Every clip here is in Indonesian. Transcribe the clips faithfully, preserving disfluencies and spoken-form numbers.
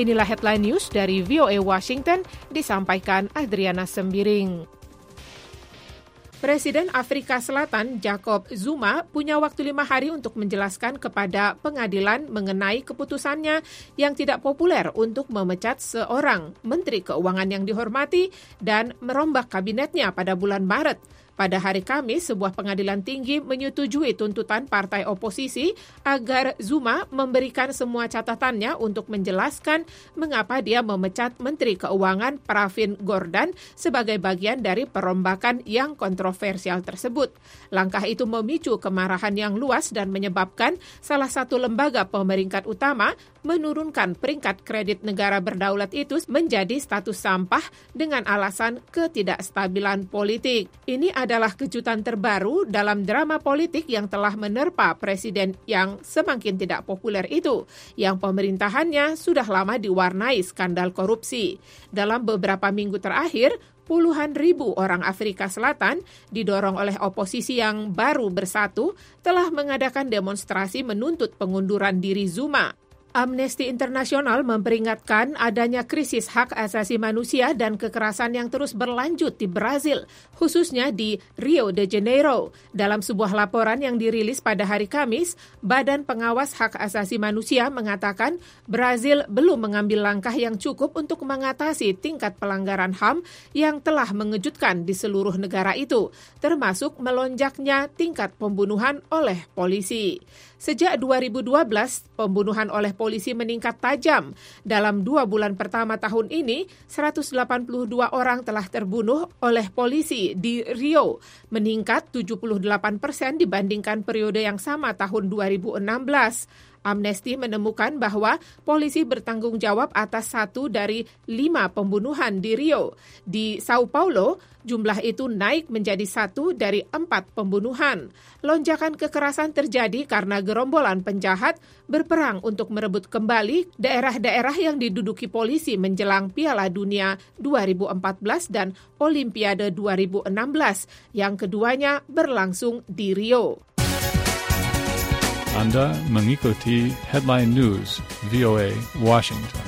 Inilah headline news dari V O A Washington, disampaikan Adriana Sembiring. Presiden Afrika Selatan Jacob Zuma punya waktu lima hari untuk menjelaskan kepada pengadilan mengenai keputusannya yang tidak populer untuk memecat seorang Menteri Keuangan yang dihormati dan merombak kabinetnya pada bulan Maret. Pada hari Kamis, sebuah pengadilan tinggi menyetujui tuntutan partai oposisi agar Zuma memberikan semua catatannya untuk menjelaskan mengapa dia memecat Menteri Keuangan Pravin Gordhan sebagai bagian dari perombakan yang kontroversial tersebut. Langkah itu memicu kemarahan yang luas dan menyebabkan salah satu lembaga pemeringkat utama menurunkan peringkat kredit negara berdaulat itu menjadi status sampah dengan alasan ketidakstabilan politik. Ini adalah kejutan terbaru dalam drama politik yang telah menerpa presiden yang semakin tidak populer itu, yang pemerintahannya sudah lama diwarnai skandal korupsi. Dalam beberapa minggu terakhir, puluhan ribu orang Afrika Selatan didorong oleh oposisi yang baru bersatu telah mengadakan demonstrasi menuntut pengunduran diri Zuma. Amnesty International memperingatkan adanya krisis hak asasi manusia dan kekerasan yang terus berlanjut di Brazil, khususnya di Rio de Janeiro. Dalam sebuah laporan yang dirilis pada hari Kamis, Badan Pengawas Hak Asasi Manusia mengatakan Brazil belum mengambil langkah yang cukup untuk mengatasi tingkat pelanggaran H A M yang telah mengejutkan di seluruh negara itu, termasuk melonjaknya tingkat pembunuhan oleh polisi. Sejak dua ribu dua belas, pembunuhan oleh polisi meningkat tajam. Dalam dua bulan pertama tahun ini, seratus delapan puluh dua orang telah terbunuh oleh polisi di Rio, meningkat tujuh puluh delapan persen dibandingkan periode yang sama tahun dua ribu enam belas. Amnesty menemukan bahwa polisi bertanggung jawab atas satu dari lima pembunuhan di Rio. Di Sao Paulo, jumlah itu naik menjadi satu dari empat pembunuhan. Lonjakan kekerasan terjadi karena gerombolan penjahat berperang untuk merebut kembali daerah-daerah yang diduduki polisi menjelang Piala Dunia dua ribu empat belas dan Olimpiade dua ribu enam belas, yang keduanya berlangsung di Rio. Anda mengikuti Headline News V O A Washington.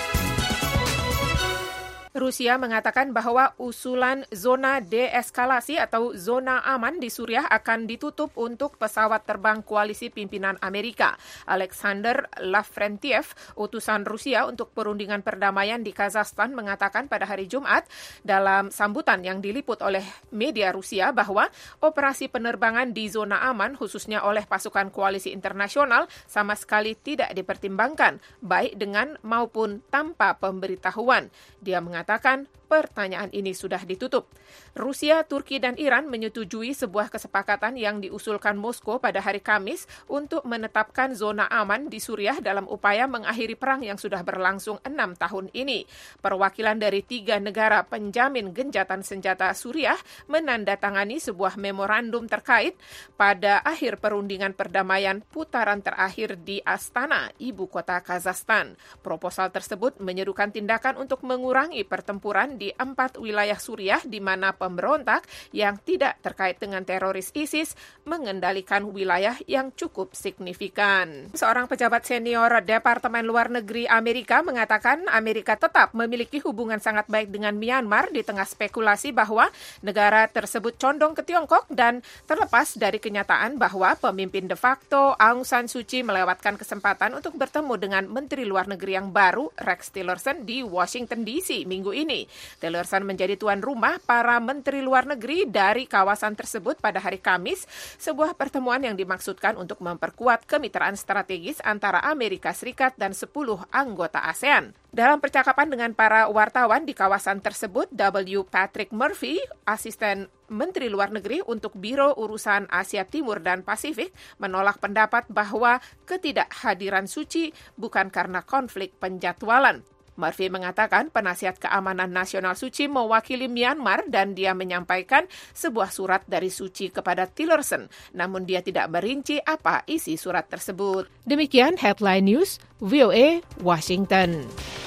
Rusia mengatakan bahwa usulan zona deeskalasi atau zona aman di Suriah akan ditutup untuk pesawat terbang koalisi pimpinan Amerika. Alexander Lavrentiev, utusan Rusia untuk perundingan perdamaian di Kazakhstan, mengatakan pada hari Jumat dalam sambutan yang diliput oleh media Rusia bahwa operasi penerbangan di zona aman khususnya oleh pasukan koalisi internasional sama sekali tidak dipertimbangkan, baik dengan maupun tanpa pemberitahuan. Dia mengatakan Mengatakan pertanyaan ini sudah ditutup. Rusia, Turki, dan Iran menyetujui sebuah kesepakatan yang diusulkan Moskow pada hari Kamis untuk menetapkan zona aman di Suriah dalam upaya mengakhiri perang yang sudah berlangsung enam tahun ini. Perwakilan dari tiga negara penjamin genjatan senjata Suriah menandatangani sebuah memorandum terkait pada akhir perundingan perdamaian putaran terakhir di Astana, ibu kota Kazakhstan. Proposal tersebut menyerukan tindakan untuk mengurangi pertempuran di empat wilayah Suriah di mana pemberontak yang tidak terkait dengan teroris ISIS mengendalikan wilayah yang cukup signifikan. Seorang pejabat senior Departemen Luar Negeri Amerika mengatakan Amerika tetap memiliki hubungan sangat baik dengan Myanmar di tengah spekulasi bahwa negara tersebut condong ke Tiongkok dan terlepas dari kenyataan bahwa pemimpin de facto Aung San Suu Kyi melewatkan kesempatan untuk bertemu dengan Menteri Luar Negeri yang baru Rex Tillerson di Washington D C minggu ini. Tillerson menjadi tuan rumah para menteri luar negeri dari kawasan tersebut pada hari Kamis, sebuah pertemuan yang dimaksudkan untuk memperkuat kemitraan strategis antara Amerika Serikat dan sepuluh anggota ASEAN. Dalam percakapan dengan para wartawan di kawasan tersebut, W. Patrick Murphy, asisten Menteri Luar Negeri untuk Biro Urusan Asia Timur dan Pasifik, menolak pendapat bahwa ketidakhadiran Suu Kyi bukan karena konflik penjadwalan. Murphy mengatakan penasihat keamanan nasional Suu Kyi mewakili Myanmar dan dia menyampaikan sebuah surat dari Suu Kyi kepada Tillerson, namun dia tidak merinci apa isi surat tersebut. Demikian Headline News V O A Washington.